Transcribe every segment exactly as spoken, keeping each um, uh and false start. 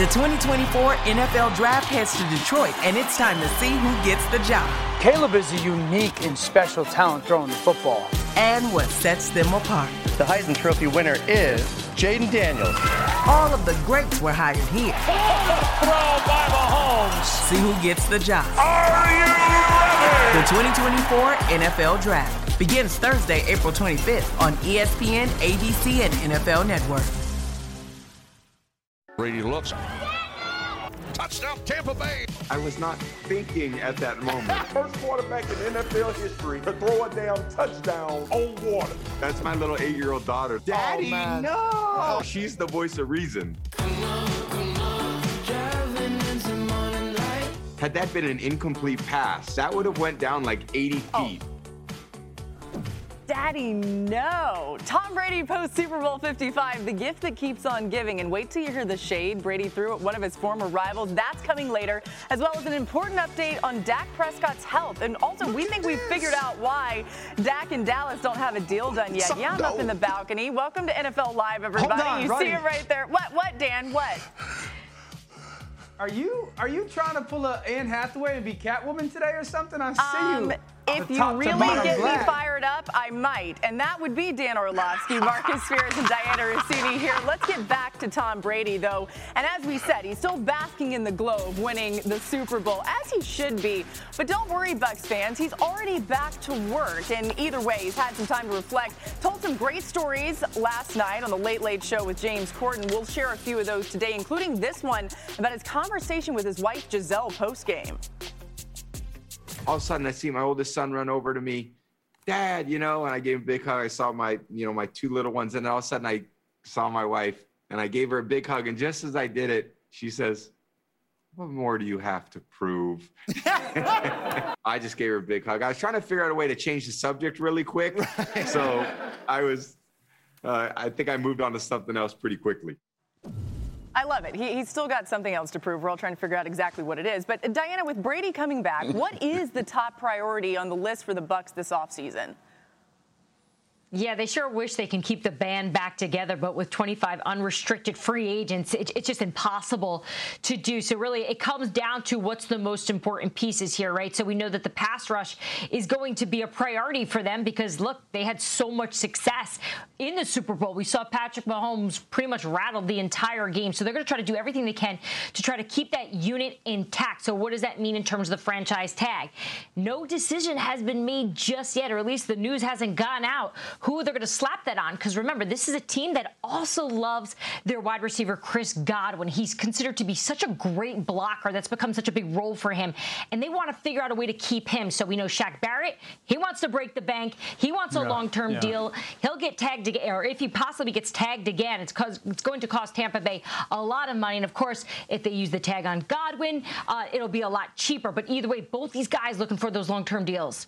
The twenty twenty-four N F L Draft heads to Detroit, and it's time to see who gets the job. Caleb is a unique and special talent throwing the football. And what sets them apart. The Heisman Trophy winner is Jaden Daniels. All of the greats were hired here. Throw by Mahomes. See who gets the job. Are you ready? The twenty twenty-four N F L Draft begins Thursday, April twenty-fifth on E S P N, A B C, and N F L Network. Brady looks. Touchdown, Tampa Bay. I was not thinking at that moment. First quarterback in N F L history to throw a damn touchdown on water. That's my little eight-year-old daughter. Daddy, oh, no! Oh, she's the voice of reason. Come on, come on, driving into morning light. Had that been an incomplete pass, that would have went down like eighty feet. Oh. Daddy, no. Tom Brady posts Super Bowl fifty-five, the gift that keeps on giving. And wait till you hear the shade Brady threw at one of his former rivals. That's coming later, as well as an important update on Dak Prescott's health. And also, we think we've figured out why Dak and Dallas don't have a deal done yet. Yeah, I'm up in the balcony. Welcome to N F L Live, everybody. Hold on, you Roddy. see it right there. What, what, Dan? What? Are you are you trying to pull a Anne Hathaway and be Catwoman today or something? I see Um, you. If The you top to really bottom get black. me fired up, I might. And that would be Dan Orlovsky, Marcus Spears, and Diana Rossini here. Let's get back to Tom Brady, though. And as we said, he's still basking in the glow of winning the Super Bowl, as he should be. But don't worry, Bucs fans. He's already back to work. And either way, he's had some time to reflect. Told some great stories last night on the Late Late Show with James Corden. We'll share a few of those today, including this one about his conversation with his wife, Giselle, postgame. All of a sudden, I see my oldest son run over to me. Dad, you know, and I gave him a big hug. I saw my, you know, my two little ones. And all of a sudden, I saw my wife, and I gave her a big hug. And just as I did it, she says, what more do you have to prove? I just gave her a big hug. I was trying to figure out a way to change the subject really quick. So I was, uh, I think I moved on to something else pretty quickly. I love it. He, he's still got something else to prove. We're all trying to figure out exactly what it is. But Diana, with Brady coming back, what is the top priority on the list for the Bucs this offseason? Yeah, they sure wish they can keep the band back together, but with twenty-five unrestricted free agents, it, it's just impossible to do. So really, it comes down to what's the most important pieces here, right? So we know that the pass rush is going to be a priority for them because, look, they had so much success in the Super Bowl. We saw Patrick Mahomes pretty much rattled the entire game. So they're going to try to do everything they can to try to keep that unit intact. So what does that mean in terms of the franchise tag? No decision has been made just yet, or at least the news hasn't gotten out who they're going to slap that on. Because remember, this is a team that also loves their wide receiver, Chris Godwin. He's considered to be such a great blocker. That's become such a big role for him. And they want to figure out a way to keep him. So we know Shaq Barrett, he wants to break the bank. He wants a yeah, long-term yeah. deal. He'll get tagged again, or if he possibly gets tagged again, it's, cause it's going to cost Tampa Bay a lot of money. And of course, if they use the tag on Godwin, uh, it'll be a lot cheaper. But either way, both these guys looking for those long-term deals.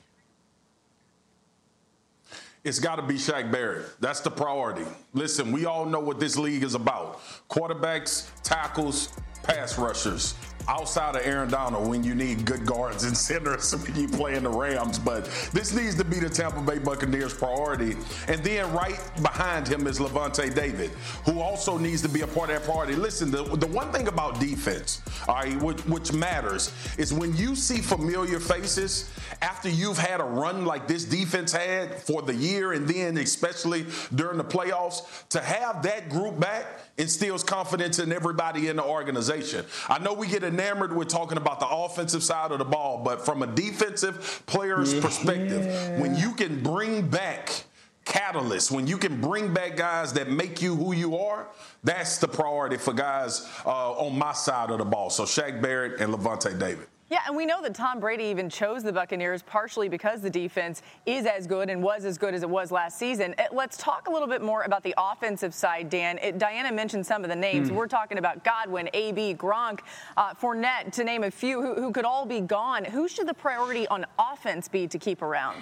It's got to be Shaq Barrett. That's the priority. Listen, we all know what this league is about. Quarterbacks, tackles, pass rushers. Outside of Aaron Donald when you need good guards and centers when you play in the Rams. But this needs to be the Tampa Bay Buccaneers' priority. And then right behind him is Lavonte David, who also needs to be a part of that priority. Listen, the, the one thing about defense, all right, which, which matters, is when you see familiar faces after you've had a run like this defense had for the year and then especially during the playoffs, to have that group back instills confidence in everybody in the organization. I know we get enamored with talking about the offensive side of the ball, but from a defensive player's yeah. perspective, when you can bring back catalysts, when you can bring back guys that make you who you are, that's the priority for guys uh, on my side of the ball. So Shaq Barrett and Lavonte David. Yeah, and we know that Tom Brady even chose the Buccaneers partially because the defense is as good and was as good as it was last season. Let's talk a little bit more about the offensive side, Dan. It, Diana mentioned some of the names. Mm. We're talking about Godwin, A B, Gronk, uh, Fournette, to name a few, who, who could all be gone. Who should the priority on offense be to keep around?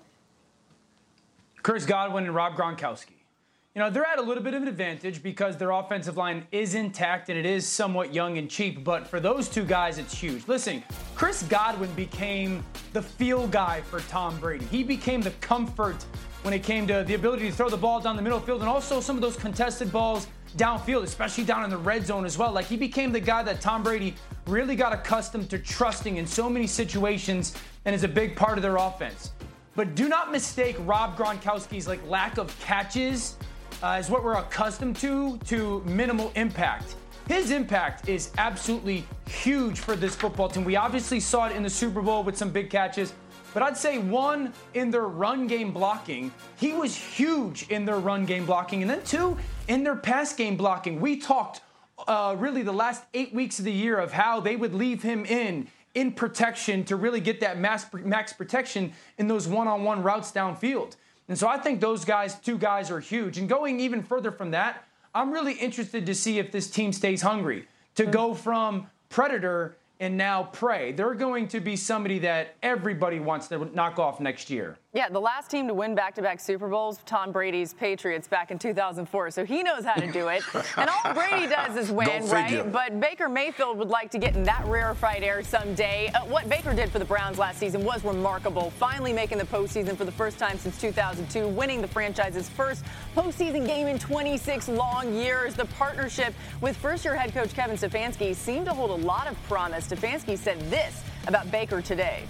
Chris Godwin and Rob Gronkowski. You know, they're at a little bit of an advantage because their offensive line is intact and it is somewhat young and cheap. But for those two guys, it's huge. Listen, Chris Godwin became the feel guy for Tom Brady. He became the comfort when it came to the ability to throw the ball down the middle field and also some of those contested balls downfield, especially down in the red zone as well. Like, he became the guy that Tom Brady really got accustomed to trusting in so many situations and is a big part of their offense. But do not mistake Rob Gronkowski's like lack of catches uh, as what we're accustomed to, to minimal impact. His impact is absolutely huge for this football team. We obviously saw it in the Super Bowl with some big catches, but I'd say one, in their run game blocking. He was huge in their run game blocking. And then two, in their pass game blocking. We talked uh, really the last eight weeks of the year of how they would leave him in, in protection to really get that max, max protection in those one-on-one routes downfield. And so I think those guys, two guys are huge. And going even further from that, I'm really interested to see if this team stays hungry to go from predator and now prey. They're going to be somebody that everybody wants to knock off next year. Yeah, the last team to win back-to-back Super Bowls, Tom Brady's Patriots back in two thousand four, so he knows how to do it. And all Brady does is win, right? But Baker Mayfield would like to get in that rarefied air someday. Uh, what Baker did for the Browns last season was remarkable, finally making the postseason for the first time since two thousand two, winning the franchise's first postseason game in twenty-six long years. The partnership with first-year head coach Kevin Stefanski seemed to hold a lot of promise. Stefanski said this about Baker today.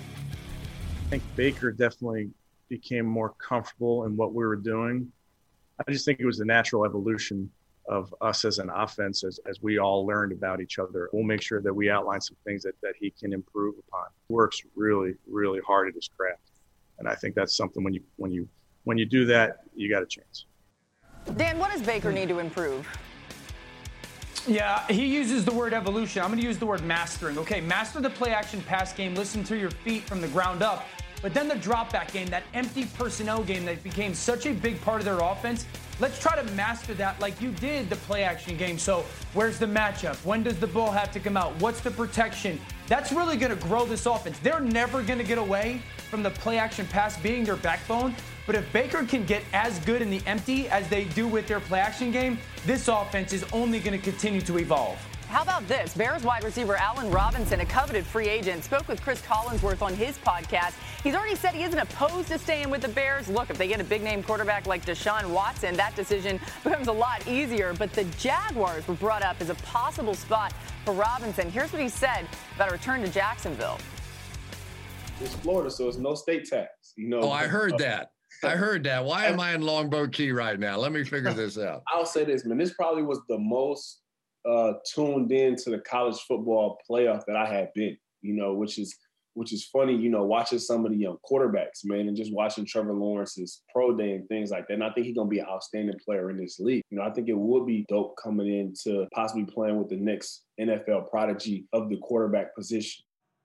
I think Baker definitely became more comfortable in what we were doing. I just think it was the natural evolution of us as an offense as, as we all learned about each other. We'll make sure that we outline some things that, that he can improve upon. He works really, really hard at his craft. And I think that's something when you when you when you do that, you got a chance. Dan, what does Baker need to improve? Yeah, he uses the word evolution. I'm going to use the word mastering. Okay, master the play-action pass game, listen to your feet from the ground up. But then the drop-back game, that empty personnel game that became such a big part of their offense, let's try to master that like you did the play-action game. So where's the matchup? When does the ball have to come out? What's the protection? That's really going to grow this offense. They're never going to get away from the play-action pass being their backbone. But if Baker can get as good in the empty as they do with their play-action game, this offense is only going to continue to evolve. How about this? Bears wide receiver Allen Robinson, a coveted free agent, spoke with Chris Collinsworth on his podcast. He's already said he isn't opposed to staying with the Bears. Look, if they get a big-name quarterback like Deshaun Watson, that decision becomes a lot easier. But the Jaguars were brought up as a possible spot for Robinson. Here's what he said about a return to Jacksonville. It's Florida, so it's no state tax. You know. Oh, I heard that. I heard that. Why am I in Longboat Key right now? Let me figure this out. I'll say this, man. This probably was the most uh, tuned in to the college football playoff that I had been, you know, which is which is funny, you know, watching some of the young quarterbacks, man, and just watching Trevor Lawrence's pro day and things like that. And I think he's going to be an outstanding player in this league. You know, I think it would be dope coming in to possibly playing with the next N F L prodigy of the quarterback position.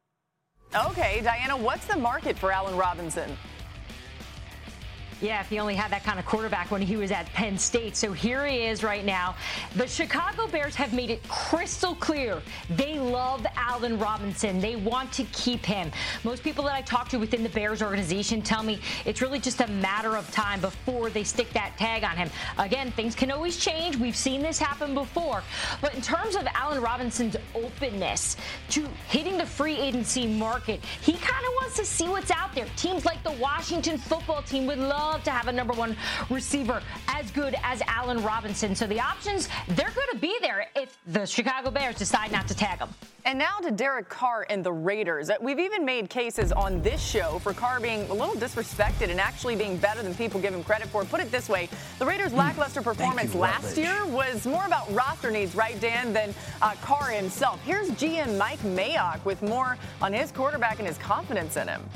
Okay, Diana, what's the market for Allen Robinson? Yeah, if he only had that kind of quarterback when he was at Penn State. So here he is right now. The Chicago Bears have made it crystal clear they love Allen Robinson. They want to keep him. Most people that I talk to within the Bears organization tell me it's really just a matter of time before they stick that tag on him. Again, things can always change. We've seen this happen before. But in terms of Allen Robinson's openness to hitting the free agency market, he kind of wants to see what's out there. Teams like the Washington football team would love to have a number one receiver as good as Allen Robinson. So the options, they're going to be there if the Chicago Bears decide not to tag him. And now to Derek Carr and the Raiders. We've even made cases on this show for Carr being a little disrespected and actually being better than people give him credit for. Put it this way, the Raiders' lackluster performance you, last year was more about roster needs, right, Dan, than uh, Carr himself. Here's G M Mike Mayock with more on his quarterback and his confidence in him.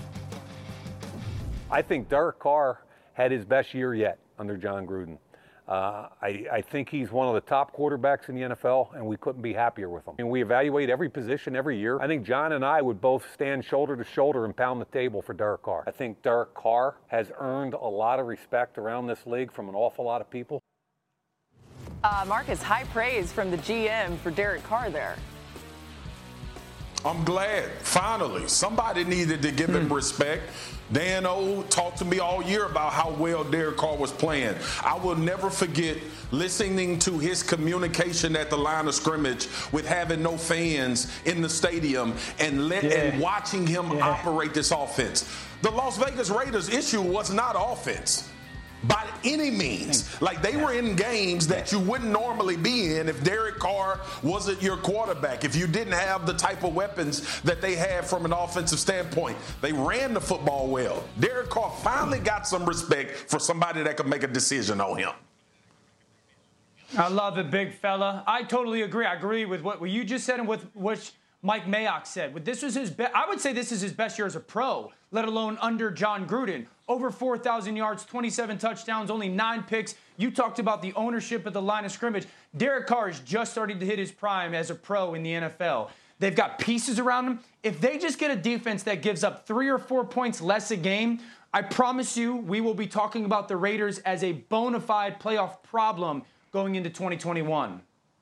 I think Derek Carr had his best year yet under John Gruden. Uh, I, I think he's one of the top quarterbacks in the N F L, and we couldn't be happier with him. And we evaluate every position every year. I think John and I would both stand shoulder to shoulder and pound the table for Derek Carr. I think Derek Carr has earned a lot of respect around this league from an awful lot of people. Uh, Marcus, high praise from the G M for Derek Carr there. I'm glad, finally. Somebody needed to give him respect. Dan O talked to me all year about how well Derek Carr was playing. I will never forget listening to his communication at the line of scrimmage with having no fans in the stadium and, let, yeah. and watching him yeah. operate this offense. The Las Vegas Raiders' issue was not offense. by any means. Like, they were in games that you wouldn't normally be in if Derek Carr wasn't your quarterback, if you didn't have the type of weapons that they had from an offensive standpoint. They ran the football well. Derek Carr finally got some respect for somebody that could make a decision on him. I love it, big fella. I totally agree. I agree with what you just said and with what Mike Mayock said. This was his be- I would say this is his best year as a pro, let alone under John Gruden. Over four thousand yards, twenty-seven touchdowns, only nine picks. You talked about the ownership at the line of scrimmage. Derek Carr is just starting to hit his prime as a pro in the N F L. They've got pieces around him. If they just get a defense that gives up three or four points less a game, I promise you we will be talking about the Raiders as a bona fide playoff problem going into twenty twenty-one.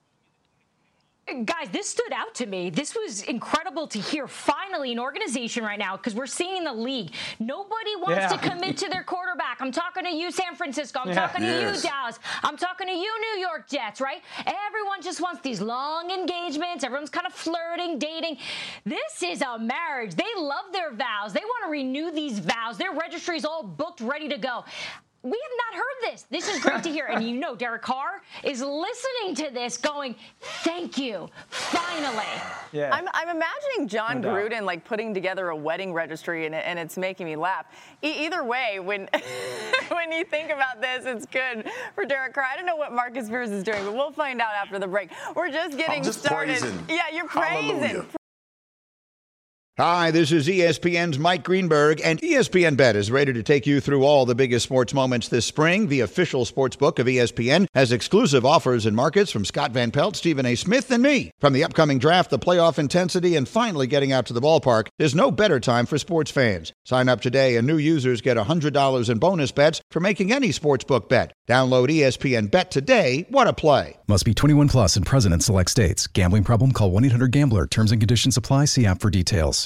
Guys, this stood out to me. This was incredible to hear. Finally, an organization right now, because we're seeing in the league, nobody wants yeah. to commit to their quarterback. I'm talking to you, San Francisco. I'm yeah. talking to yes. you, Dallas. I'm talking to you, New York Jets, right? Everyone just wants these long engagements. Everyone's kind of flirting, dating. This is a marriage. They love their vows. They want to renew these vows. Their registry's all booked, ready to go. We have not heard this. This is great to hear. And you know, Derek Carr is listening to this going, thank you, finally. Yeah. I'm, I'm imagining John no Gruden, like, putting together a wedding registry, and, and it's making me laugh. E- either way, when when you think about this, it's good for Derek Carr. I don't know what Marcus Spears is doing, but we'll find out after the break. We're just getting I'm just started. Praising. Yeah, you're praising. Hallelujah. Hi, this is E S P N's Mike Greenberg, and E S P N Bet is ready to take you through all the biggest sports moments this spring. The official sports book of E S P N has exclusive offers and markets from Scott Van Pelt, Stephen A. Smith, and me. From the upcoming draft, the playoff intensity, and finally getting out to the ballpark, there's no better time for sports fans. Sign up today, and new users get one hundred dollars in bonus bets for making any sportsbook bet. Download E S P N Bet today. What a play. Must be twenty-one plus and present in select states. Gambling problem? Call one eight hundred gambler. Terms and conditions apply. See app for details.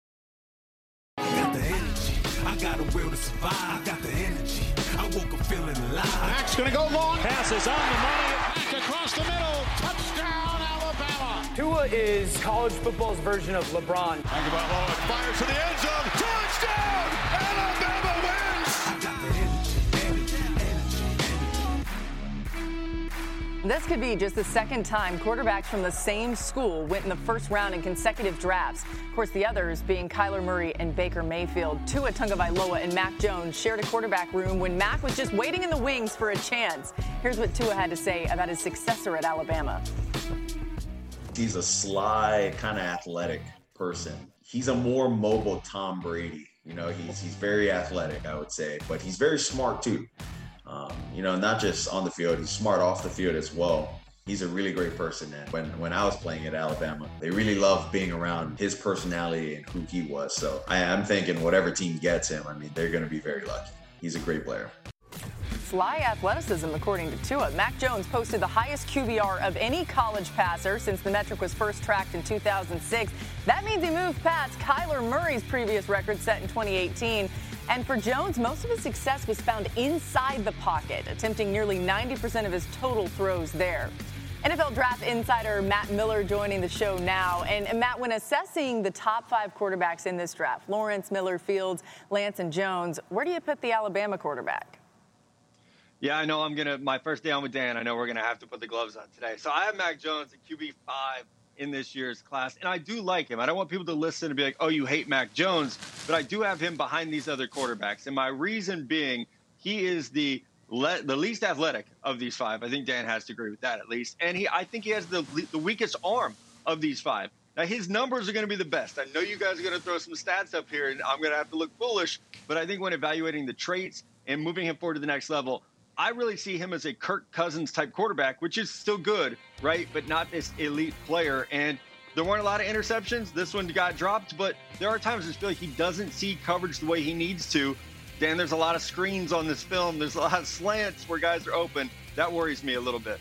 Mack's going to go long. Passes on the money. Mack across the middle. Touchdown, Alabama. Tua is college football's version of LeBron. Think about Lloyd. Fires to the end zone. Touchdown! Alabama wins! This could be just the second time quarterbacks from the same school went in the first round in consecutive drafts. Of course, the others being Kyler Murray and Baker Mayfield. Tua Tagovailoa and Mac Jones shared a quarterback room when Mac was just waiting in the wings for a chance. Here's what Tua had to say about his successor at Alabama. He's a sly, kind of athletic person. He's a more mobile Tom Brady. You know, he's he's very athletic, I would say, but he's very smart too. Um, you know, not just on the field, he's smart off the field as well. He's a really great person. And when, when I was playing at Alabama, they really loved being around his personality and who he was. So I, I'm thinking whatever team gets him, I mean, they're going to be very lucky. He's a great player. Sly athleticism, according to Tua. Mac Jones posted the highest Q B R of any college passer since the metric was first tracked in two thousand six. That means he moved past Kyler Murray's previous record set in twenty eighteen. And for Jones, most of his success was found inside the pocket, attempting nearly ninety percent of his total throws there. N F L Draft insider Matt Miller joining the show now. And, and Matt, when assessing the top five quarterbacks in this draft, Lawrence, Miller, Fields, Lance, and Jones, where do you put the Alabama quarterback? Yeah, I know I'm going to – my first day on with Dan, I know we're going to have to put the gloves on today. So I have Mac Jones at Q B five in this year's class, and I do like him. I don't want people to listen and be like, oh, you hate Mac Jones, but I do have him behind these other quarterbacks. And my reason being, he is the le- the least athletic of these five. I think Dan has to agree with that at least. And he, I think he has the the weakest arm of these five. Now, his numbers are going to be the best. I know you guys are going to throw some stats up here, and I'm going to have to look foolish, but I think when evaluating the traits and moving him forward to the next level, I really see him as a Kirk Cousins type quarterback, which is still good, right? But not this elite player. And there weren't a lot of interceptions. This one got dropped, but there are times I just feel like he doesn't see coverage the way he needs to. Dan, there's a lot of screens on this film. There's a lot of slants where guys are open. That worries me a little bit.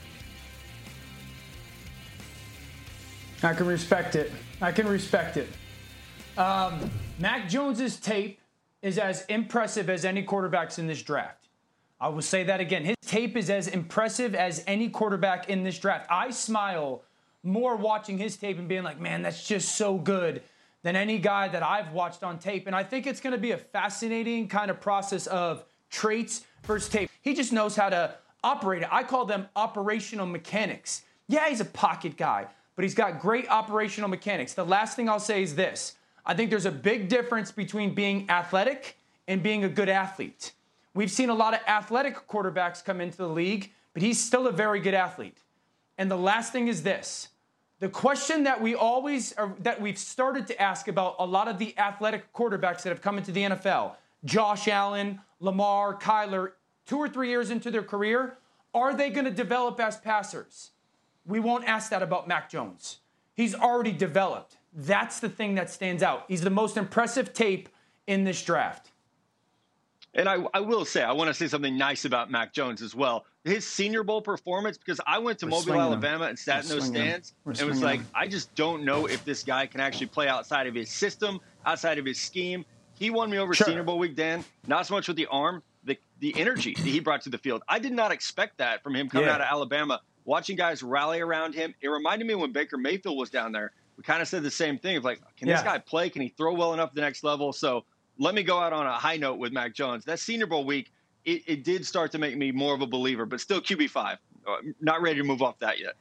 I can respect it. I can respect it. Um, Mac Jones's tape is as impressive as any quarterbacks in this draft. I will say that again. His tape is as impressive as any quarterback in this draft. I smile more watching his tape and being like, man, that's just so good than any guy that I've watched on tape. And I think it's going to be a fascinating kind of process of traits versus tape. He just knows how to operate it. I call them operational mechanics. Yeah, he's a pocket guy, but he's got great operational mechanics. The last thing I'll say is this. I think there's a big difference between being athletic and being a good athlete. We've seen a lot of athletic quarterbacks come into the league, but he's still a very good athlete. And the last thing is this. The question that we always, or that we've started to ask about a lot of the athletic quarterbacks that have come into the N F L, Josh Allen, Lamar, Kyler, two or three years into their career, are they going to develop as passers? We won't ask that about Mac Jones. He's already developed. That's the thing that stands out. He's the most impressive tape in this draft. And I, I will say, I want to say something nice about Mac Jones as well. His Senior Bowl performance, because I went to We're Mobile, Alabama, him. and sat We're in those stands, and was like, him. I just don't know if this guy can actually play outside of his system, outside of his scheme. He won me over Sure. Senior Bowl week, Dan. Not so much with the arm, the the energy that he brought to the field. I did not expect that from him coming Yeah. out of Alabama. Watching guys rally around him, it reminded me when Baker Mayfield was down there. We kind of said the same thing of like, can this Yeah. guy play? Can he throw well enough to the next level? So let me go out on a high note with Mac Jones. That Senior Bowl week, it, it did start to make me more of a believer, but still Q B five. Uh, not ready to move off that yet.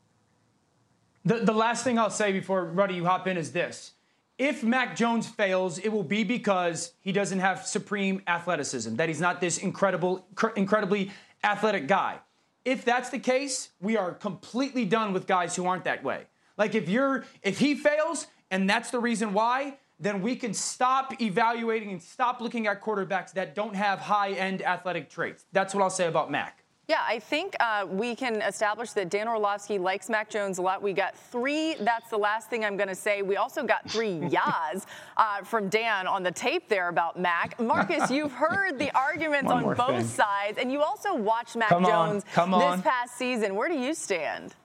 The, the last thing I'll say before, Ruddy, you hop in is this. If Mac Jones fails, it will be because he doesn't have supreme athleticism, that he's not this incredible, cr- incredibly athletic guy. If that's the case, we are completely done with guys who aren't that way. Like if you're, if he fails and that's the reason why, then we can stop evaluating and stop looking at quarterbacks that don't have high-end athletic traits. That's what I'll say about Mac. Yeah, I think uh, we can establish that Dan Orlovsky likes Mac Jones a lot. We got three. That's the last thing I'm going to say. We also got three yas uh, from Dan on the tape there about Mac. Marcus, you've heard the arguments One on more both thing. sides, and you also watched Mac Come on, Jones come on. this past season. Where do you stand?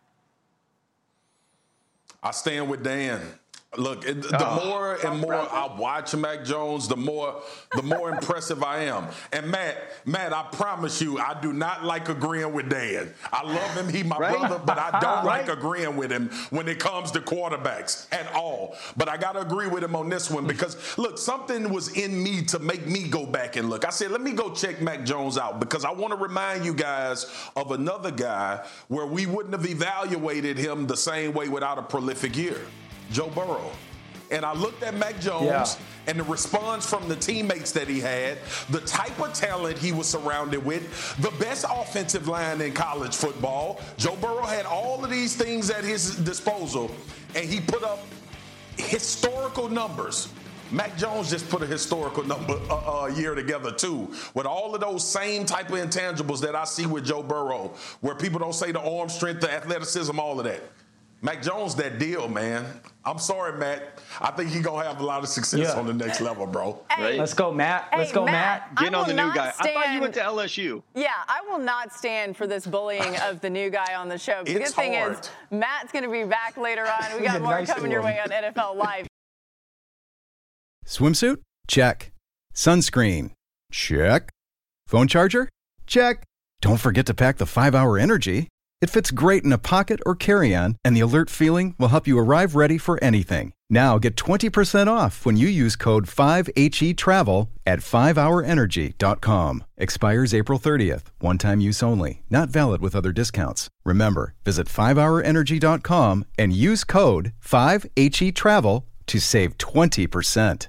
I stand with Dan. Look, it, the Oh. more and more I watch Mac Jones, the more the more impressive I am. And Matt, Matt, I promise you, I do not like agreeing with Dan. I love him, he my Right? brother, but I don't Right. like agreeing with him when it comes to quarterbacks at all. But I got to agree with him on this one because, look, something was in me to make me go back and look. I said, let me go check Mac Jones out because I want to remind you guys of another guy where we wouldn't have evaluated him the same way without a prolific year. Joe Burrow. And I looked at Mac Jones Yeah. and the response from the teammates that he had, the type of talent he was surrounded with, the best offensive line in college football. Joe Burrow had all of these things at his disposal, and he put up historical numbers. Mac Jones just put a historical number uh, uh, year together, too, with all of those same type of intangibles that I see with Joe Burrow, where people don't say the arm strength, the athleticism, all of that. Mac Jones, that deal, man. I'm sorry, Matt. I think he's going to have a lot of success Yeah. on the next level, bro. Hey, Let's go, Matt. Hey, Let's go, Matt. Matt. I Getting on will the new not guy. I thought you stand- went to L S U. Yeah, I will not stand for this bullying of the new guy on the show. The It's good thing hard. is Matt's going to be back later on. We He's got a more nice coming your one. way on N F L Live. Swimsuit? Check. Sunscreen? Check. Phone charger? Check. Don't forget to pack the five hour Energy. It fits great in a pocket or carry-on, and the alert feeling will help you arrive ready for anything. Now get twenty percent off when you use code five H E travel at five hour energy dot com. Expires April thirtieth. One-time use only. Not valid with other discounts. Remember, visit five hour energy dot com and use code five H E travel to save twenty percent.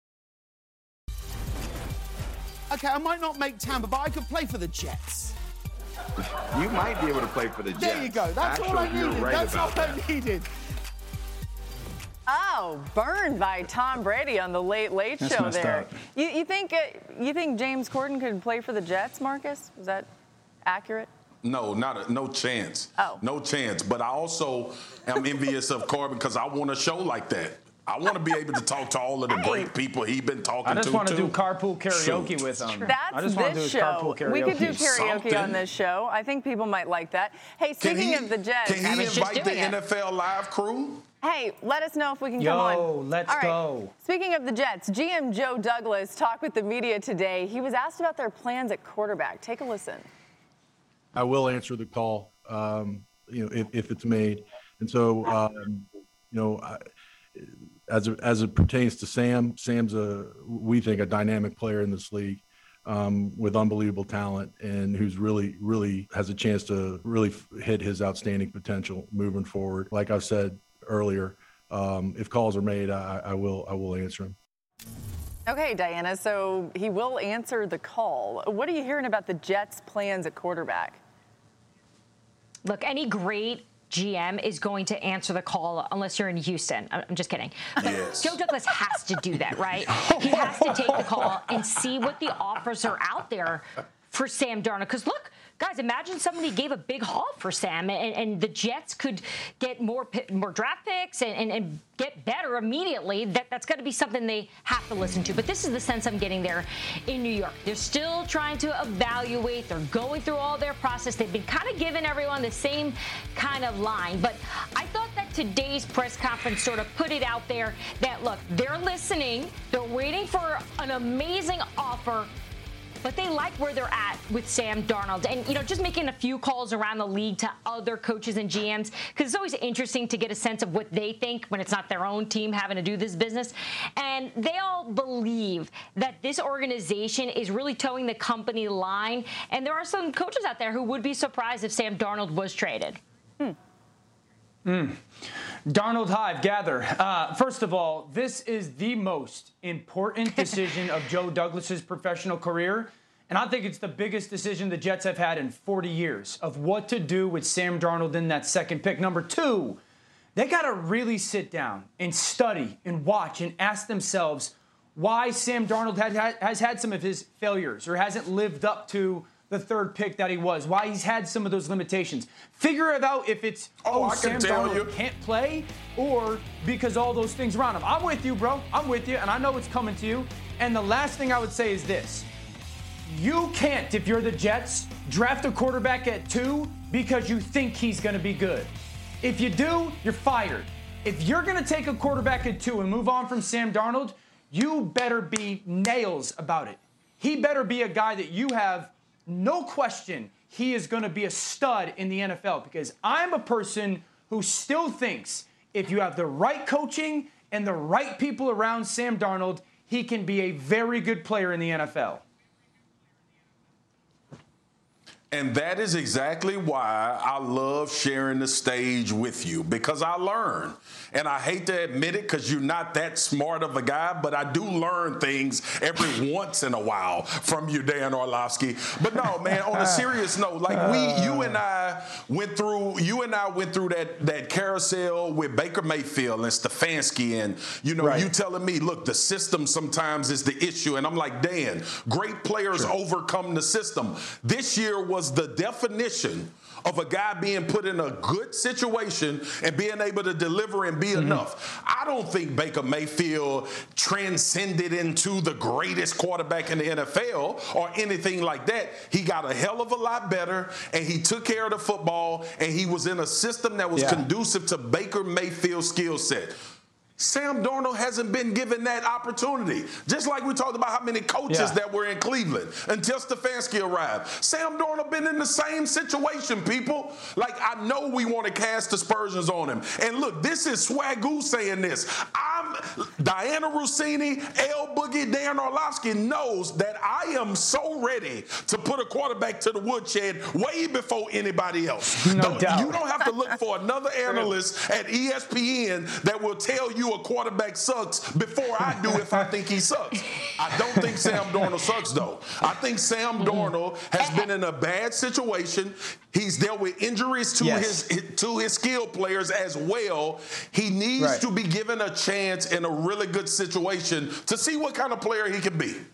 Okay, I might not make Tampa, but I could play for the Jets. You might be able to play for the Jets. There you go. That's all I Actually, you're needed. right That's all about I that. needed. Oh, burned by Tom Brady on the Late Late That's Show messed there. up. You, you think uh, you think James Corden could play for the Jets, Marcus? Is that accurate? No, not a, no chance. Oh. No chance. But I also am envious of Corbin because I want a show like that. I want to be able to talk to all of the great people he's been talking I just to, want to too. do carpool karaoke Shoot. with him. That's I just want to do this his carpool show. karaoke. We could do karaoke Something. on this show. I think people might like that. Hey, Can speaking he, of the Jets, can I he was just invite the doing it. N F L Live crew? hey, let us know if we can Yo, come on. let's All right. go. Speaking of the Jets, G M Joe Douglas talked with the media today. He was asked about their plans at quarterback. Take a listen. I will answer the call, um, you know, if, if it's made. And so, um, you know, I, as it, as it pertains to Sam, Sam's a we think a dynamic player in this league. um, with unbelievable talent and who's really, really has a chance to really hit his outstanding potential moving forward. Like I've said earlier, um, if calls are made, I, I will I will answer them. Okay, Diana, so he will answer the call. What are you hearing about the Jets' plans at quarterback? Look, any great G M is going to answer the call unless you're in Houston. I'm just kidding. But yes. Joe Douglas has to do that, right? He has to take the call and see what the offers are out there for Sam Darnold. Because look, guys, imagine somebody gave a big haul for Sam, and, and the Jets could get more more draft picks and, and, and get better immediately. That, that's got to be something they have to listen to. But this is the sense I'm getting there in New York. They're still trying to evaluate. They're going through all their process. They've been kind of giving everyone the same kind of line. But I thought that today's press conference sort of put it out there that, look, they're listening. They're waiting for an amazing offer, but they like where they're at with Sam Darnold. And, you know, just making a few calls around the league to other coaches and G Ms, because it's always interesting to get a sense of what they think when it's not their own team having to do this business. And they all believe that this organization is really towing the company line. And there are some coaches out there who would be surprised if Sam Darnold was traded. Hmm. Mm. Darnold Hive, gather. Uh, first of all, this is the most important decision of Joe Douglas's professional career. And I think it's the biggest decision the Jets have had in forty years of what to do with Sam Darnold in that second pick. Number two, they got to really sit down and study and watch and ask themselves why Sam Darnold had, had, has had some of his failures or hasn't lived up to the third pick that he was, why he's had some of those limitations. Figure it out if it's, oh, oh Sam Darnold you. can't play, or because all those things around him. I'm with you, bro. I'm with you, and I know it's coming to you. And the last thing I would say is this. You can't, if you're the Jets, draft a quarterback at two because you think he's going to be good. If you do, you're fired. If you're going to take a quarterback at two and move on from Sam Darnold, you better be nails about it. He better be a guy that you have no question he is going to be a stud in the N F L, because I'm a person who still thinks if you have the right coaching and the right people around Sam Darnold, he can be a very good player in the N F L. And that is exactly why I love sharing the stage with you, because I learn. And I hate to admit it because you're not that smart of a guy, but I do learn things every once in a while from you, Dan Orlovsky. But no, man, on a serious note, like we, you and I went through, you and I went through that that carousel with Baker Mayfield and Stefanski, and you know, right. you telling me, look, the system sometimes is the issue, and I'm like, Dan, great players sure. overcome the system. This year was the definition of a guy being put in a good situation and being able to deliver and be mm-hmm. enough. I don't think Baker Mayfield transcended into the greatest quarterback in the N F L or anything like that. He got a hell of a lot better, and he took care of the football, and he was in a system that was yeah. conducive to Baker Mayfield's skill set. Sam Darnold hasn't been given that opportunity. Just like we talked about how many coaches yeah. that were in Cleveland until Stefanski arrived. Sam Darnold been in the same situation, people. Like, I know we want to cast aspersions on him. And look, this is Swagoo saying this. I'm Diana Rossini, L Boogie, Dan Orlovsky knows that I am so ready to put a quarterback to the woodshed way before anybody else. No don't, doubt. You don't have to look for another analyst at E S P N that will tell you a quarterback sucks before I do if I think he sucks. I don't think Sam Darnold sucks, though. I think Sam Darnold has been in a bad situation. He's dealt with injuries to yes. his to his skill players as well. He needs right. to be given a chance in a really good situation to see what kind of player he can be.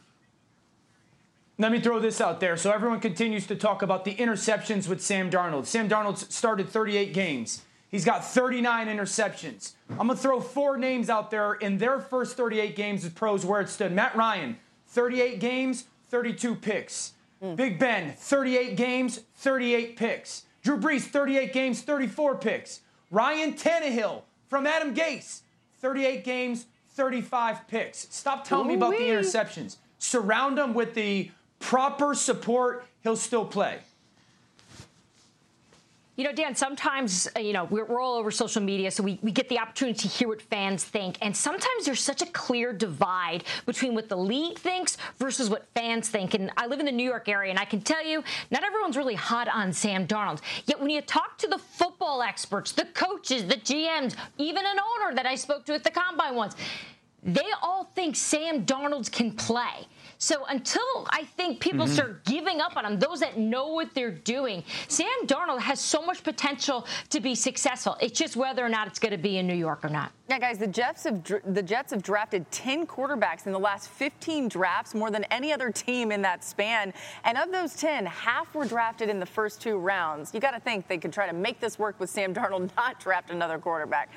Let me throw this out there. So everyone continues to talk about the interceptions with Sam Darnold. Sam Darnold started thirty-eight games. He's got thirty-nine interceptions. I'm going to throw four names out there in their first thirty-eight games as pros where it stood. Matt Ryan, thirty-eight games, thirty-two picks. Mm. Big Ben, thirty-eight games, thirty-eight picks. Drew Brees, thirty-eight games, thirty-four picks. Ryan Tannehill from Adam Gase, thirty-eight games, thirty-five picks. Stop telling Ooh-wee. me about the interceptions. Surround him with the proper support, he'll still play. You know, Dan, sometimes, you know, we're, we're all over social media, so we, we get the opportunity to hear what fans think. And sometimes there's such a clear divide between what the league thinks versus what fans think. And I live in the New York area, and I can tell you, not everyone's really hot on Sam Darnold. Yet when you talk to the football experts, the coaches, the G Ms, even an owner that I spoke to at the Combine once, they all think Sam Darnold can play. So until I think people mm-hmm. start giving up on him, those that know what they're doing, Sam Darnold has so much potential to be successful. It's just whether or not it's going to be in New York or not. Yeah, guys, the Jets have the Jets have drafted ten quarterbacks in the last fifteen drafts, more than any other team in that span. And of those ten, half were drafted in the first two rounds. You got to think they could try to make this work with Sam Darnold, not draft another quarterback.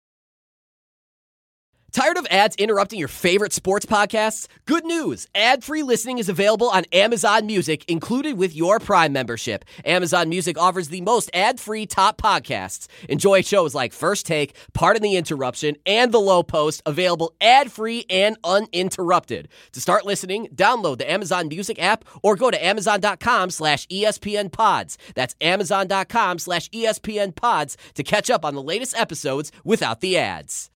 Tired of ads interrupting your favorite sports podcasts? Good news. Ad-free listening is available on Amazon Music, included with your Prime membership. Amazon Music offers the most ad-free top podcasts. Enjoy shows like First Take, Pardon the Interruption, and The Low Post, available ad-free and uninterrupted. To start listening, download the Amazon Music app or go to amazon.com slash ESPN pods. That's amazon.com slash ESPN pods to catch up on the latest episodes without the ads.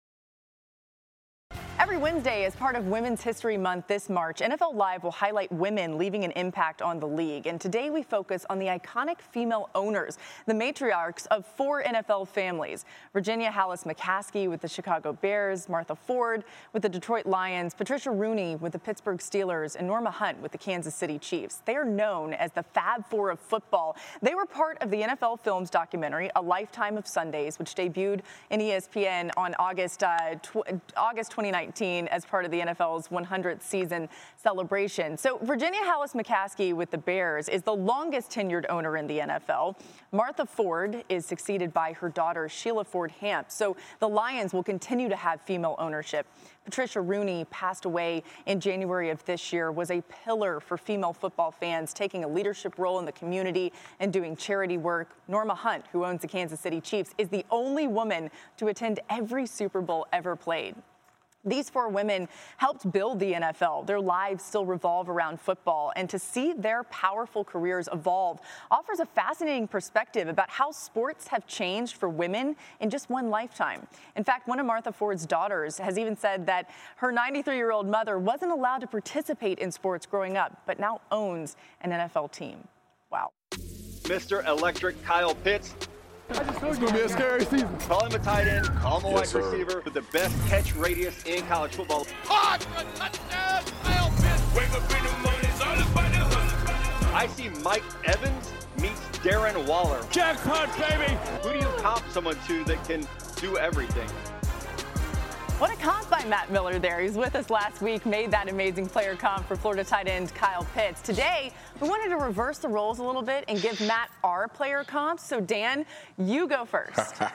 Every Wednesday, as part of Women's History Month this March, N F L Live will highlight women leaving an impact on the league. And today we focus on the iconic female owners, the matriarchs of four N F L families. Virginia Hallis McCaskey with the Chicago Bears, Martha Ford with the Detroit Lions, Patricia Rooney with the Pittsburgh Steelers, and Norma Hunt with the Kansas City Chiefs. They are known as the Fab Four of football. They were part of the N F L Films documentary, A Lifetime of Sundays, which debuted in E S P N on August, uh, tw- August twenty nineteen. As part of the N F L's one hundredth season celebration. So Virginia Hallis McCaskey with the Bears is the longest tenured owner in the N F L. Martha Ford is succeeded by her daughter Sheila Ford Hamp. So the Lions will continue to have female ownership. Patricia Rooney passed away in January of this year, was a pillar for female football fans, taking a leadership role in the community and doing charity work. Norma Hunt, who owns the Kansas City Chiefs, is the only woman to attend every Super Bowl ever played. These four women helped build the N F L. Their lives still revolve around football, and to see their powerful careers evolve offers a fascinating perspective about how sports have changed for women in just one lifetime. In fact, one of Martha Ford's daughters has even said that her ninety-three-year-old mother wasn't allowed to participate in sports growing up, but now owns an N F L team. Wow. Mister Electric Kyle Pitts. It's going to be a scary season. Call him a tight end, call him a Yes, wide sir. receiver with the best catch radius in college football. Caught a touchdown, Kyle Pitts. Wake up in the morning, it's all about the hustle. I see Mike Evans meets Darren Waller. Jackpot, baby. Who do you comp someone to that can do everything? What a comp by Matt Miller there. He was with us last week, made that amazing player comp for Florida tight end Kyle Pitts. Today, we wanted to reverse the roles a little bit and give Matt our player comps. So, Dan, you go first.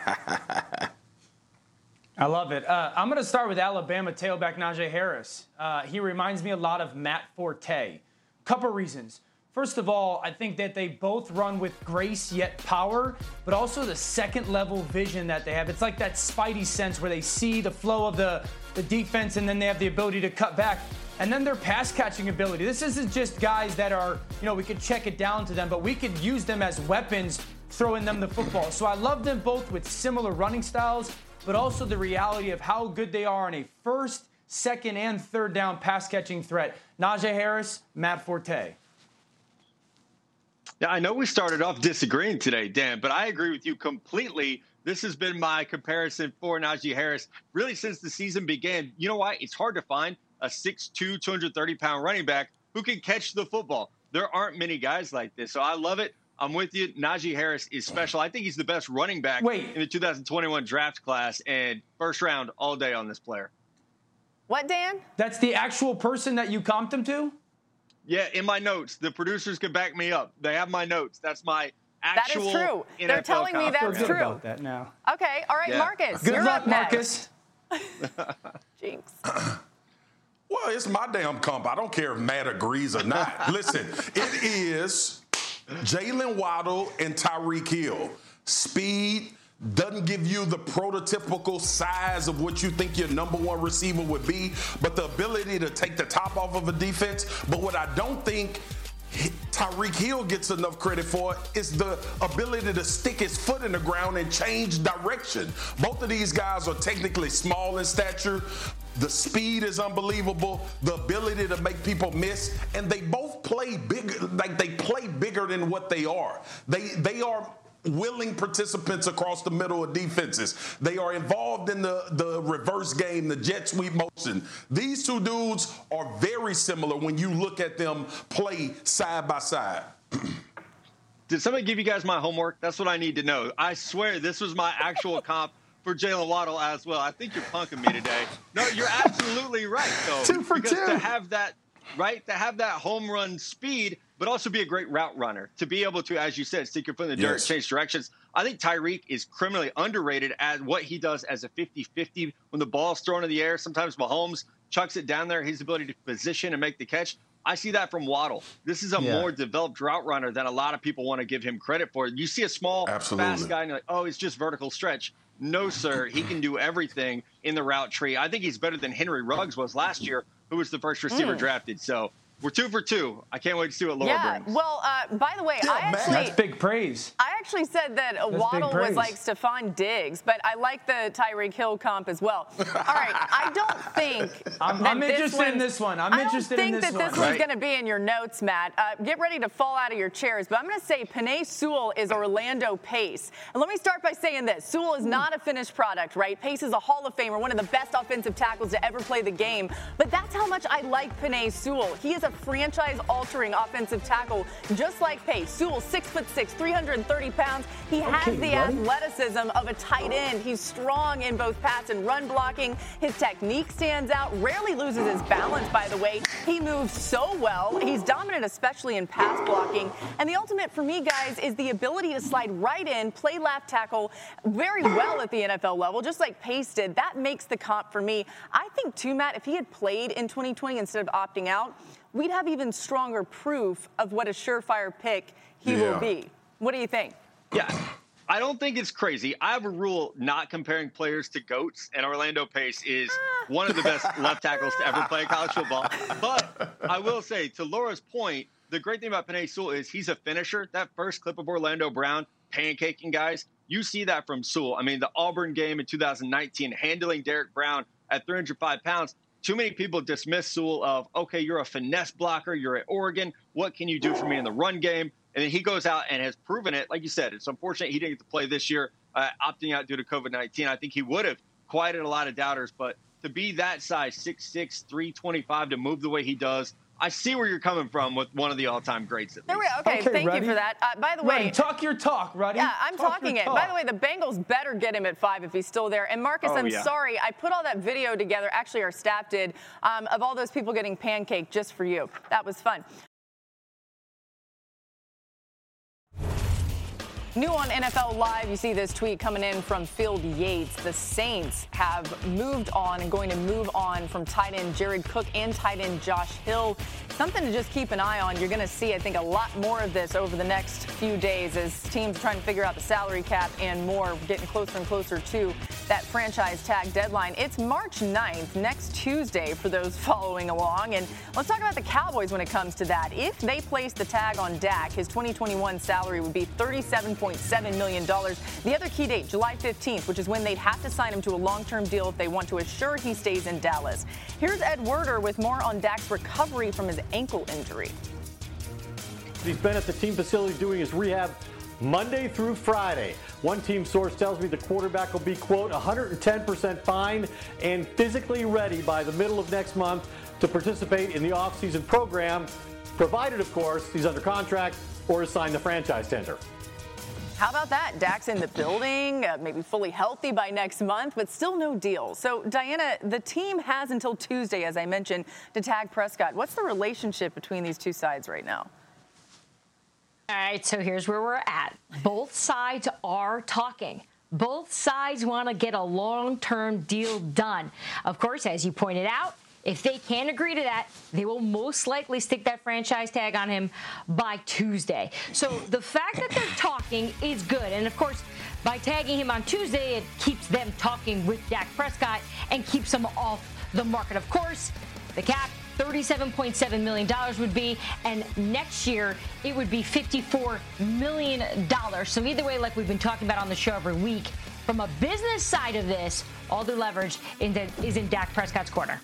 I love it. Uh, I'm going to start with Alabama tailback Najee Harris. Uh, he reminds me a lot of Matt Forte. Couple reasons. First of all, I think that they both run with grace yet power, but also the second level vision that they have. It's like that spidey sense where they see the flow of the, the defense and then they have the ability to cut back. And then their pass catching ability. This isn't just guys that are, you know, we could check it down to them, but we could use them as weapons throwing them the football. So I love them both with similar running styles, but also the reality of how good they are in a first, second, and third down pass catching threat. Najee Harris, Matt Forte. Yeah, I know we started off disagreeing today, Dan, but I agree with you completely. This has been my comparison for Najee Harris really since the season began. You know why? It's hard to find a six two, two hundred thirty pound running back who can catch the football. There aren't many guys like this, so I love it. I'm with you. Najee Harris is special. I think he's the best running back Wait. in the two thousand twenty-one draft class, and first round all day on this player. What, Dan? That's the actual person that you comped him to? Yeah, in my notes. The producers can back me up. They have my notes. That's my actual That is true. N F L They're telling me that's good true. about that now. Okay, all right, Yeah. Marcus. Good you're luck, up next. Marcus. Jinx. Well, it's my damn comp. I don't care if Matt agrees or not. Listen, it is Jalen Waddle and Tyreek Hill. Speed doesn't give you the prototypical size of what you think your number one receiver would be, but the ability to take the top off of a defense. But what I don't think Tyreek Hill gets enough credit for is the ability to stick his foot in the ground and change direction. Both of these guys are technically small in stature. The speed is unbelievable, the ability to make people miss, and they both play big, like they play bigger than what they are. They they are willing participants across the middle of defenses. They are involved in the, the reverse game, the jet sweep motion. These two dudes are very similar when you look at them play side by side. Did somebody give you guys my homework? That's what I need to know. I swear this was my actual comp for Jalen Waddle as well. I think you're punking me today. No, you're absolutely right, though. Two for because two. to have that, right, to have that home run speed, but also be a great route runner, to be able to, as you said, stick your foot in the dirt, Yes. change directions. I think Tyreek is criminally underrated at what he does as a fifty-fifty when the ball's thrown in the air. Sometimes Mahomes chucks it down there, his ability to position and make the catch. I see that from Waddle. This is a Yeah. more developed route runner than a lot of people want to give him credit for. You see a small, Absolutely. fast guy, and you're like, oh, it's just vertical stretch. No, sir. He can do everything in the route tree. I think he's better than Henry Ruggs was last year, who was the first receiver Mm. drafted. So we're two for two. I can't wait to see what Laura Yeah, brings. well, uh, by the way, I actually That's big praise. I actually said that uh, big Waddle was praise. like Stephon Diggs, but I like the Tyreek Hill comp as well. All right, I don't think I'm, that I'm this interested in one's- this one. I'm I don't interested in think this that one. this one's going to be in your notes, Matt. Uh, get ready to fall out of your chairs, but I'm going to say Penei Sewell is Orlando Pace. And let me start by saying this. Sewell is not a finished product, right? Pace is a Hall of Famer, one of the best offensive tackles to ever play the game. But that's how much I like Penei Sewell. He is a franchise-altering offensive tackle, just like Pace. Sewell, six foot six, three hundred thirty pounds. He has Okay, the buddy. athleticism of a tight end. He's strong in both pass and run blocking. His technique stands out. Rarely loses his balance, by the way. He moves so well. He's dominant, especially in pass blocking. And the ultimate for me, guys, is the ability to slide right in, play left tackle very well at the N F L level, just like Pace did. That makes the comp for me. I think, too, Matt, if he had played in twenty twenty instead of opting out, we'd have even stronger proof of what a surefire pick he Yeah. will be. What do you think? Yeah, I don't think it's crazy. I have a rule not comparing players to GOATs, and Orlando Pace is one of the best left tackles to ever play college football. But I will say, to Laura's point, the great thing about Penei Sewell is he's a finisher. That first clip of Orlando Brown pancaking guys, you see that from Sewell. I mean, the Auburn game in two thousand nineteen, handling Derek Brown at three hundred five pounds. Too many people dismiss Sewell of, okay, you're a finesse blocker, you're at Oregon, what can you do for me in the run game? And then he goes out and has proven it. Like you said, it's unfortunate he didn't get to play this year, uh, opting out due to COVID nineteen. I think he would have quieted a lot of doubters, but to be that size, six six, three twenty-five, to move the way he does, I see where you're coming from with one of the all-time greats. At There we least. go. Okay, Okay, thank Ruddy. you for that. Uh, by the way, Ruddy, talk your talk, Ruddy. yeah, I'm Talk talking your it. talk. By the way, the Bengals better get him at five if he's still there. And Marcus, Oh, I'm yeah. sorry, I put all that video together. Actually, our staff did um, of all those people getting pancaked just for you. That was fun. New on N F L Live, you see this tweet coming in from Phil Yates. The Saints have moved on and going to move on from tight end Jared Cook and tight end Josh Hill. Something to just keep an eye on. You're going to see, I think, a lot more of this over the next few days as teams are trying to figure out the salary cap and more, getting closer and closer to that franchise tag deadline. It's March ninth, next Tuesday, for those following along. And let's talk about the Cowboys when it comes to that. If they place the tag on Dak, his twenty twenty-one salary would be thirty-seven point seven million dollars. The other key date, July fifteenth, which is when they'd have to sign him to a long-term deal if they want to assure he stays in Dallas. Here's Ed Werder with more on Dak's recovery from his ankle injury. He's been at the team facility doing his rehab Monday through Friday. One team source tells me the quarterback will be, quote, one hundred ten percent fine and physically ready by the middle of next month to participate in the offseason program, provided, of course, he's under contract or is signed the franchise tender. How about that? Dak's in the building, uh, maybe fully healthy by next month, but still no deal. So, Diana, the team has until Tuesday, as I mentioned, to tag Prescott. What's the relationship between these two sides right now? All right, so here's where we're at. Both sides are talking. Both sides want to get a long-term deal done. Of course, as you pointed out, if they can't agree to that, they will most likely stick that franchise tag on him by Tuesday. So the fact that they're talking is good. And, of course, by tagging him on Tuesday, it keeps them talking with Dak Prescott and keeps him off the market. Of course, the cap thirty-seven point seven million dollars would be, and next year it would be fifty-four million dollars. So either way, like we've been talking about on the show every week, from a business side of this, all the leverage in the, is in Dak Prescott's corner.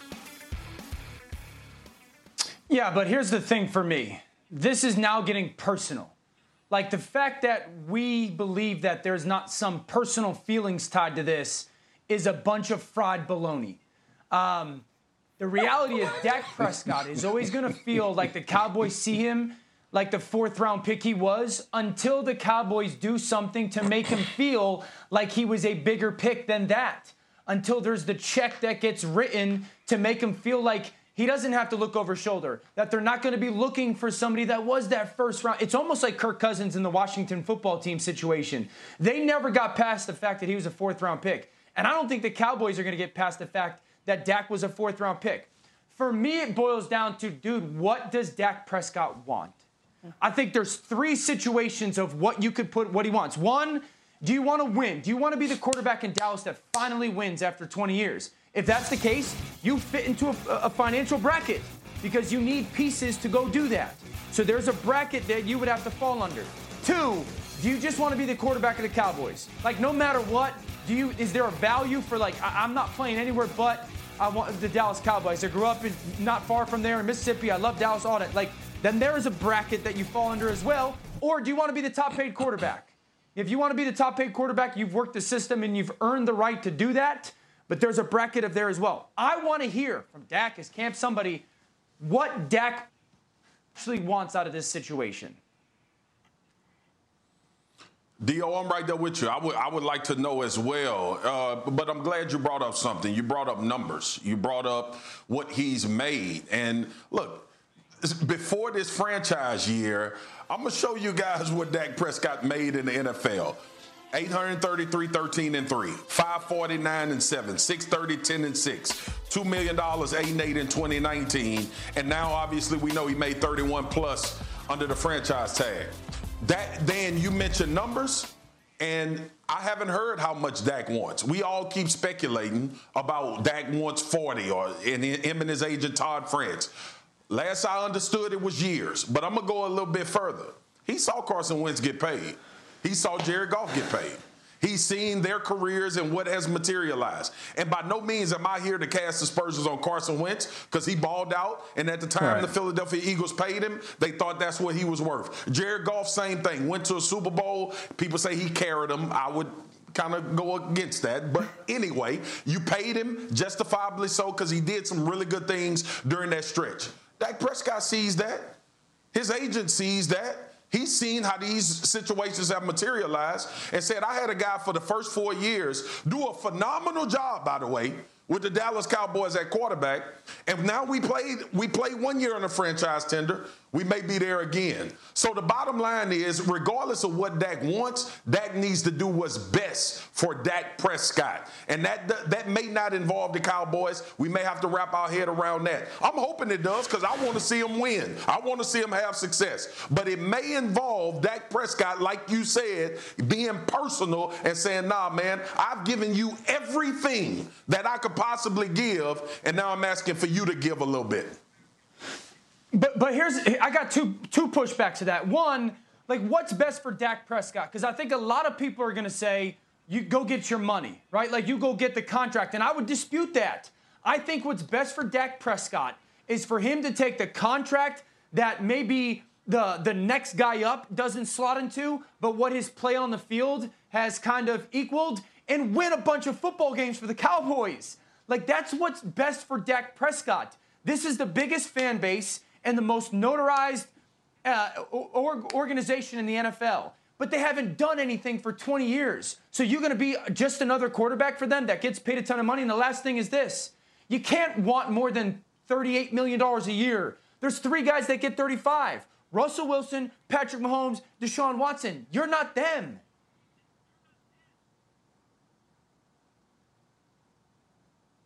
Yeah, but here's the thing for me. This is now getting personal. Like the fact that we believe that there's not some personal feelings tied to this is a bunch of fried baloney. Um, the reality is Dak Prescott is always going to feel like the Cowboys see him like the fourth round pick he was until the Cowboys do something to make him feel like he was a bigger pick than that. Until there's the check that gets written to make him feel like he doesn't have to look over his shoulder, that they're not going to be looking for somebody that was that first round. It's almost like Kirk Cousins in the Washington football team situation. They never got past the fact that he was a fourth round pick. And I don't think the Cowboys are going to get past the fact that Dak was a fourth round pick. For me, it boils down to, dude, what does Dak Prescott want? I think there's three situations of what you could put, what he wants. One, do you want to win? Do you want to be the quarterback in Dallas that finally wins after twenty years? If that's the case, you fit into a, a financial bracket because you need pieces to go do that. So there's a bracket that you would have to fall under. Two, do you just want to be the quarterback of the Cowboys? Like, no matter what, do you? Is there a value for, like, I, I'm not playing anywhere but I want the Dallas Cowboys. I grew up in, not far from there in Mississippi. I love Dallas, all that. Like, then there is a bracket that you fall under as well. Or do you want to be the top-paid quarterback? If you want to be the top-paid quarterback, you've worked the system and you've earned the right to do that. But there's a bracket of there as well. I want to hear from Dak as camp somebody what Dak actually wants out of this situation. D O, I'm right there with you. I would I would like to know as well. Uh, but I'm glad you brought up something. You brought up numbers. You brought up what he's made. And look, before this franchise year, I'm going to show you guys what Dak Prescott made in the N F L. eight thirty-three, thirteen and three, five forty-nine and seven, six thirty, ten and six, two million dollars, eight and eight in twenty nineteen, and now obviously we know he made thirty-one plus under the franchise tag. That, Dan, you mentioned numbers, and I haven't heard how much Dak wants. We all keep speculating about Dak wants forty, or in him and his agent Todd France. Last I understood, it was years, but I'm gonna go a little bit further. He saw Carson Wentz get paid. He saw Jared Goff get paid. He's seen their careers and what has materialized. And by no means am I here to cast aspersions on Carson Wentz because he balled out, and at the time right. the Philadelphia Eagles paid him, they thought that's what he was worth. Jared Goff, same thing. Went to a Super Bowl. People say he carried them. I would kind of go against that. But anyway, you paid him justifiably so because he did some really good things during that stretch. Dak Prescott sees that. His agent sees that. He's seen how these situations have materialized and said, I had a guy for the first four years do a phenomenal job, by the way, with the Dallas Cowboys at quarterback. And now we played we played one year on a franchise tender. We may be there again. So the bottom line is, regardless of what Dak wants, Dak needs to do what's best for Dak Prescott. And that that may not involve the Cowboys. We may have to wrap our head around that. I'm hoping it does because I want to see him win. I want to see him have success. But it may involve Dak Prescott, like you said, being personal and saying, nah, man, I've given you everything that I could possibly give, and now I'm asking for you to give a little bit. But but here's I got two two pushbacks to that. One, like, what's best for Dak Prescott? Because I think a lot of people are going to say, you go get your money, right? Like, you go get the contract. And I would dispute that. I think what's best for Dak Prescott is for him to take the contract that maybe the, the next guy up doesn't slot into, but what his play on the field has kind of equaled, and win a bunch of football games for the Cowboys. Like, that's what's best for Dak Prescott. This is the biggest fan base and the most notarized uh, or organization in the N F L. But they haven't done anything for twenty years. So you're going to be just another quarterback for them that gets paid a ton of money. And the last thing is this. You can't want more than thirty-eight million dollars a year. There's three guys that get thirty-five. Russell Wilson, Patrick Mahomes, Deshaun Watson. You're not them.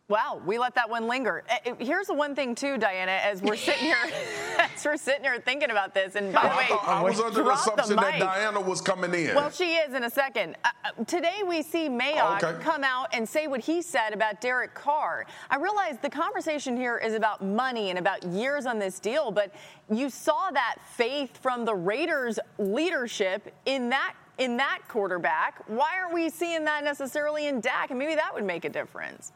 Wow, we let that one linger. Uh, Here's the one thing too, Diana, as we're sitting here, as we're sitting here thinking about this. And by the I, way, thought, I was under the drop assumption the that mic. Diana was coming in. Well, she is in a second. Uh, today we see Mayock Okay. come out and say what he said about Derek Carr. I realize the conversation here is about money and about years on this deal, but you saw that faith from the Raiders leadership in that in that quarterback. Why aren't we seeing that necessarily in Dak? And maybe that would make a difference.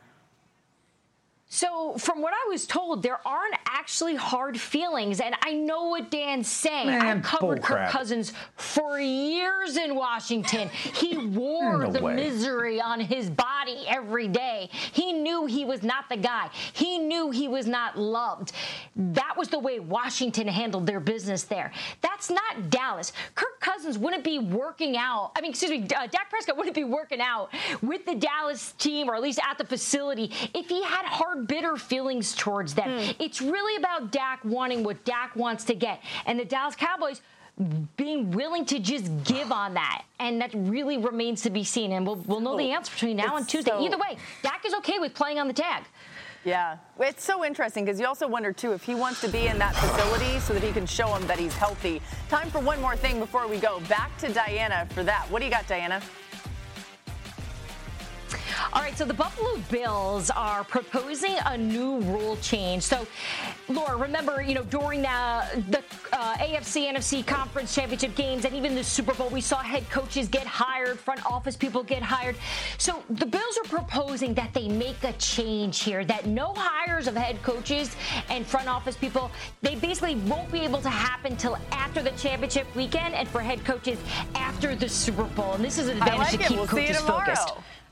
So from what I was told, there aren't actually hard feelings. And I know what Dan's saying. Man, I've covered Kirk bullcrap. Cousins for years in Washington. He wore No the way. misery on his body every day. He knew he was not the guy. He knew he was not loved. That was the way Washington handled their business there. That's not Dallas. Kirk Cousins wouldn't be working out. I mean, excuse me, uh, Dak Prescott wouldn't be working out with the Dallas team, or at least at the facility, if he had hard, bitter feelings towards them. Hmm. It's really about Dak wanting what Dak wants to get. And the Dallas Cowboys being willing to just give on that. And that really remains to be seen. And we'll, we'll know the answer between now and It's Tuesday. so- Either way, Dak is okay with playing on the tag. Yeah, it's so interesting because you also wonder, too, if he wants to be in that facility so that he can show him that he's healthy. Time for one more thing before we go. Back to Diana for that. What do you got, Diana? All right, so the Buffalo Bills are proposing a new rule change. So, Laura, remember, you know, during the, the uh, A F C N F C Conference Championship games and even the Super Bowl, we saw head coaches get hired, front office people get hired. So the Bills are proposing that they make a change here, that no hires of head coaches and front office people, they basically won't be able to happen till after the championship weekend, and for head coaches after the Super Bowl. And this is an I advantage like to it. keep We'll see you coaches tomorrow. focused.